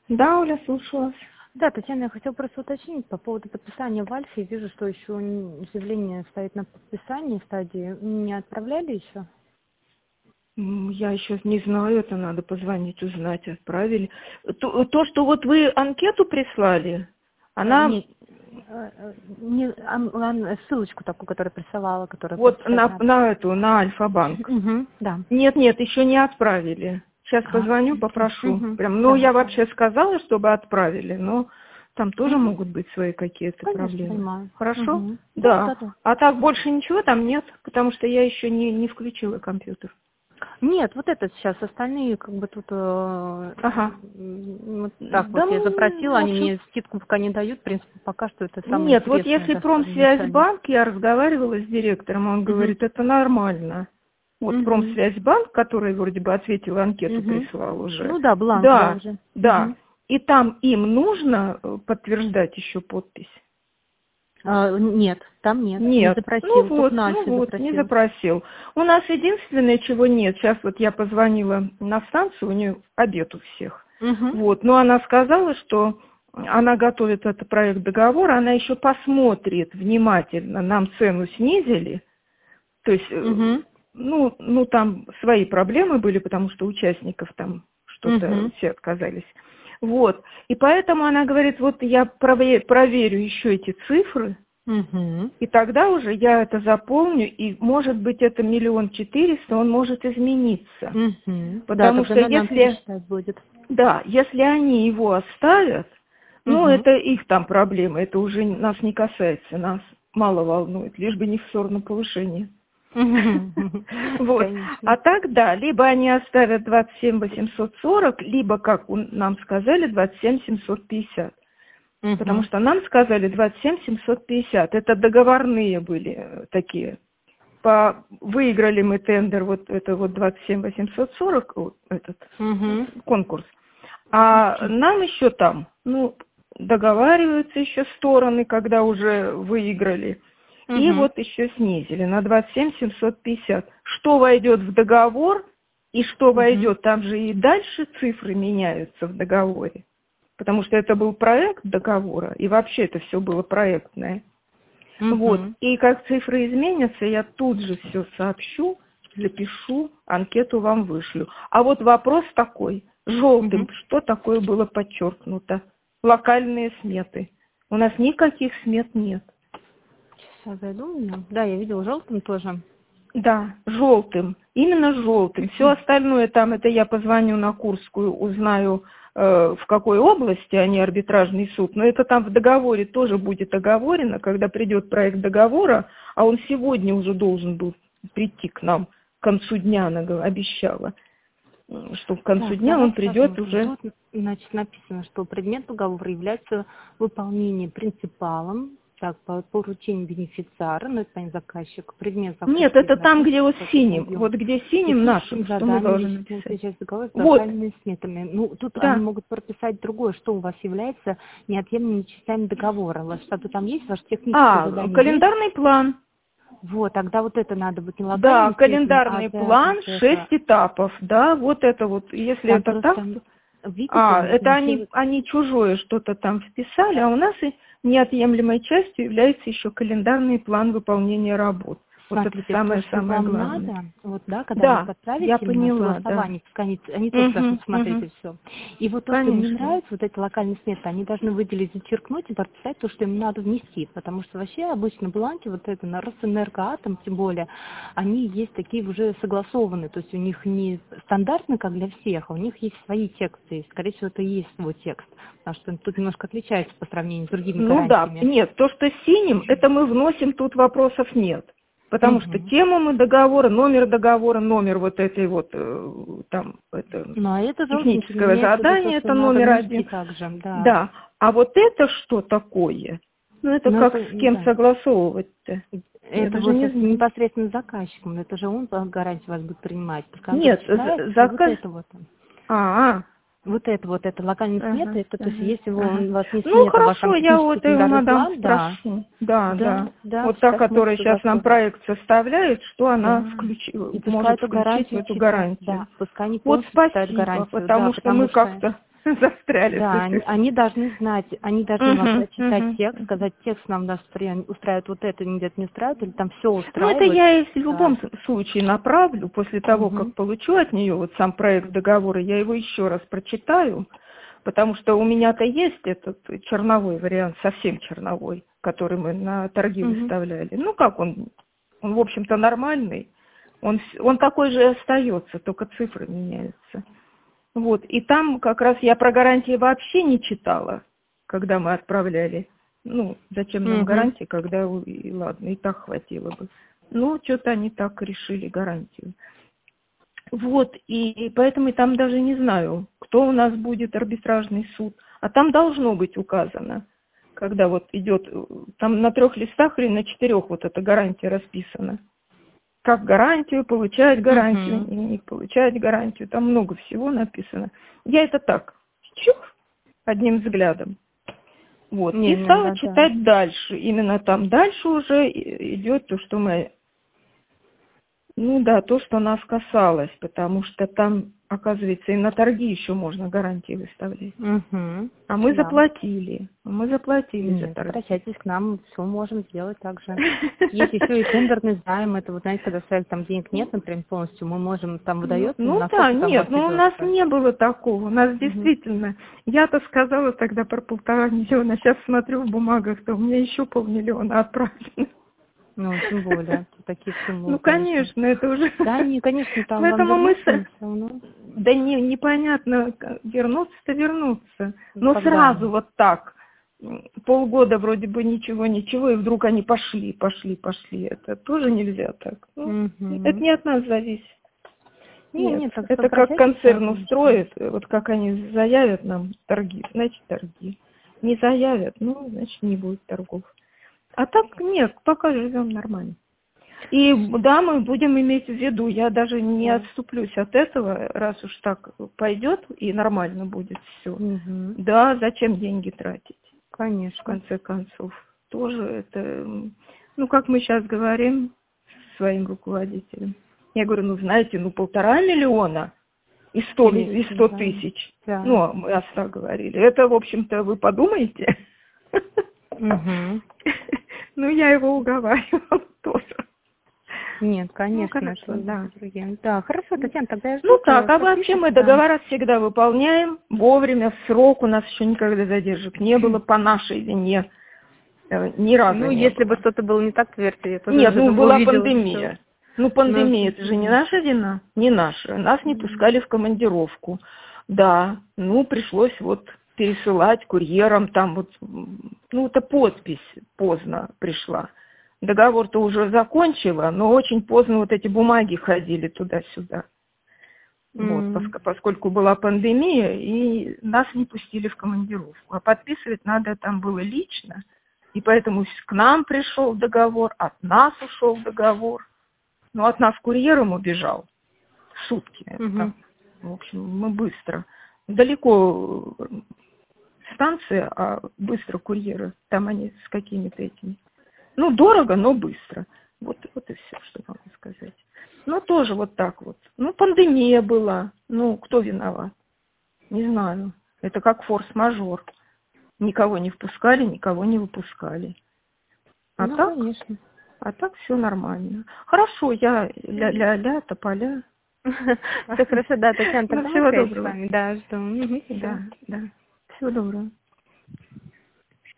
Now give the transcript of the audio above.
Да, Оля, слушаю вас. Да, Татьяна, я хотела просто уточнить по поводу подписания в Альфе. Вижу, что еще заявление стоит на подписании стадии. Не отправляли еще? Я еще не знаю, это надо позвонить, узнать, отправили. То, что вот вы анкету прислали, она Нет, ссылочку такую, которую присылала, которую вот подписать надо. на Альфа-банк. Да. Нет, еще не отправили. Сейчас позвоню, попрошу. Прям, Да. я вообще сказала, чтобы отправили, но там тоже могут быть свои какие-то Конечно, проблемы. понимаю. Хорошо? Да. Да. А так больше ничего там нет, потому что я еще не включила компьютер. Нет, вот это сейчас, остальные как бы тут Ага. вот так Да, вот я запросила, в они общем, мне скидку пока не дают, в принципе, пока что это самое нет, вот интересное, если да, что Промсвязьбанк, я разговаривала с директором, он говорит, это нормально. Вот Промсвязьбанк, который вроде бы ответил, анкету прислал уже. Ну да, бланк, да, Да, уже. да. И там им нужно подтверждать еще подпись? Нет, там нет, не Нет. запросил, только на Альфе Не запросил. запросил. У нас единственное, чего нет, сейчас вот я позвонила на станцию, у нее обед у всех. Вот, но она сказала, что она готовит этот проект договора, она еще посмотрит внимательно, нам цену снизили, то есть, там свои проблемы были, потому что участников там что-то все отказались. Вот, и поэтому она говорит, вот я проверю еще эти цифры, и тогда уже я это заполню, и может быть это 1 400 000, он может измениться. Потому что если они его оставят, это их там проблемы, это уже нас не касается, нас мало волнует, лишь бы не в сторону повышения. Вот. А тогда либо они оставят 27 840, либо, как нам сказали, 27 750. Потому что нам сказали 27 750. Это договорные были такие. Выиграли мы тендер, вот это вот 27 840, вот этот конкурс. А нам еще там, договариваются еще стороны, когда уже выиграли. И вот еще снизили на 27 750. Что войдет в договор и что войдет, там же и дальше цифры меняются в договоре. Потому что это был проект договора, и вообще это все было проектное. Вот. И как цифры изменятся, я тут же все сообщу, запишу, анкету вам вышлю. А вот вопрос такой, желтым, что такое было подчеркнуто? Локальные сметы. У нас никаких смет нет. Сейчас зайду. Да, я видела желтым тоже. Да, желтым, именно желтым. Все остальное там, это я позвоню на Курскую, узнаю, в какой области они арбитражный суд. Но это там в договоре тоже будет оговорено, когда придет проект договора, а он сегодня уже должен был прийти к нам к концу дня, она обещала, что к концу дня он придет уже. Тут, значит, написано, что предмет договора является выполнение принципалом, так, по поручению бенефициара, но это не заказчик, предмет закупки. Нет, это там, где вот синим, вот где синим нашим, что мы должны написать. Договора с локальными сметами. Тут они могут прописать другое, что у вас является неотъемлемыми частями договора. У вас что-то там есть, ваш техническое задание календарный план. Вот, тогда вот это надо быть не локальным. Да, календарный план, 6 этапов, да, вот это вот, если там это так. Это они чужое что-то там вписали, а у нас и неотъемлемой частью является еще календарный план выполнения работ. Смотрите, вот это самое главное. Надо, вот, да, когда вы подправите я поняла, согласование, они тоже должны посмотреть и все. И вот то, что мне нравится, вот эти локальные сметы, они должны выделить, зачеркнуть и прописать то, что им надо внести, потому что вообще обычно бланки, вот это на Росэнергоатом, тем более, они есть такие уже согласованные, то есть у них не стандартно, как для всех, а у них есть свои тексты, и, скорее всего, это и есть свой текст, потому что тут немножко отличается по сравнению с другими гарантиями. Да, нет, то, что синим, это мы вносим, тут вопросов нет. Потому что тему мы договора, номер вот этой вот там это техническое задание, это номер 1. Также, да. А вот это что такое? Это как с кем согласовывать-то? Это вот непосредственно с заказчиком, это же он гарантию вас будет принимать. Нет, заказ. Вот это локальные сметы, это то есть если у вас не смета, хорошо, я вот его мадам спрошу. Да. Вот та, которая сейчас нам проект составляет, что она может включить в эту гарантию. Да, пускай не вот спасибо, потому что мы как-то застряли. Да, они должны знать, они должны вам прочитать текст, сказать, текст нам устраивает вот это, где-то не устраивает, или там все устраивает. Ну, это я ей в любом случае направлю, после того, как получу от нее вот сам проект договора, я его еще раз прочитаю, потому что у меня-то есть этот черновой вариант, совсем черновой, который мы на торги выставляли. Ну, как он в общем-то, нормальный, он такой же и остается, только цифры меняются. Вот, и там как раз я про гарантии вообще не читала, когда мы отправляли. Ну, зачем нам гарантии, когда, и ладно, и так хватило бы. Ну, что-то они так решили гарантию. Вот, и поэтому там даже не знаю, кто у нас будет арбитражный суд. А там должно быть указано, когда вот идет, там на 3 листах или на 4 вот эта гарантия расписана. Как гарантию, получать гарантию, не получать гарантию. Там много всего написано. Я это так, одним взглядом. Вот. И стала читать дальше. Именно там дальше уже идет то, что мы... Ну да, то, что нас касалось, потому что там, оказывается, и на торги еще можно гарантии выставлять. А мы заплатили. Мы заплатили за торги. Обращайтесь к нам, все можем сделать так же. Есть еще и тендерный займ, это вот, знаете, когда сказали, там денег нет, например, полностью, мы можем, там выдается. Ну да, нет, но у нас не было такого. У нас действительно, я-то сказала тогда про 1,5 миллиона, сейчас смотрю в бумагах, то у меня еще 500 000 отправлено. Ну, тем более, такие суммы. Ну, конечно, это уже... Да, не, конечно, там поэтому мы... Да непонятно, вернуться-то вернуться. Но сразу вот так. Полгода вроде бы ничего, и вдруг они пошли. Это тоже нельзя так. Ну, это не от нас зависит. Нет, это как концерн устроит, вот как они заявят нам торги, значит торги. Не заявят, ну, значит не будет торгов. А так нет, пока живем нормально. И да, мы будем иметь в виду, я даже не отступлюсь от этого, раз уж так пойдет и нормально будет все. Да, зачем деньги тратить? Конечно. В конце концов. Тоже это, ну, как мы сейчас говорим своим руководителям. Я говорю, ну, знаете, 1,5 миллиона и 100 тысяч. Да. Ну, мы так говорили. Это, в общем-то, вы подумайте. Ну, я его уговаривала тоже. Нет, конечно. Ну, хорошо, да. Да, хорошо, Татьяна, тогда я жду. Ну так, а вообще мы договора всегда выполняем вовремя, в срок. У нас еще никогда задержек не было по нашей вине. Ни разу. Ну, если бы что-то было не так, поверьте, я тоже. Нет, ну была пандемия. Ну, пандемия, это же не наша вина, не наша. Нас не пускали в командировку. Да, ну, пришлось вот пересылать курьером, там вот, ну, это подпись поздно пришла. Договор-то уже закончила, но очень поздно вот эти бумаги ходили туда-сюда. Вот, поскольку была пандемия, и нас не пустили в командировку. А подписывать надо там было лично, и поэтому к нам пришел договор, от нас ушел договор. Ну, от нас курьером убежал. Сутки. В общем, мы быстро. Далеко станция, а быстро курьеры. Там они с какими-то этими. Ну, дорого, но быстро. Вот и все, что могу сказать. Ну, тоже вот так вот. Ну, пандемия была. Ну, кто виноват? Не знаю. Это как форс-мажор. Никого не впускали, никого не выпускали. А ну, так, конечно. А так все нормально. Хорошо, я ля-ля-ля, тополя. Все хорошо, да, Татьяна, тогда всего доброго. с вами, да, жду. Да. Всего доброго.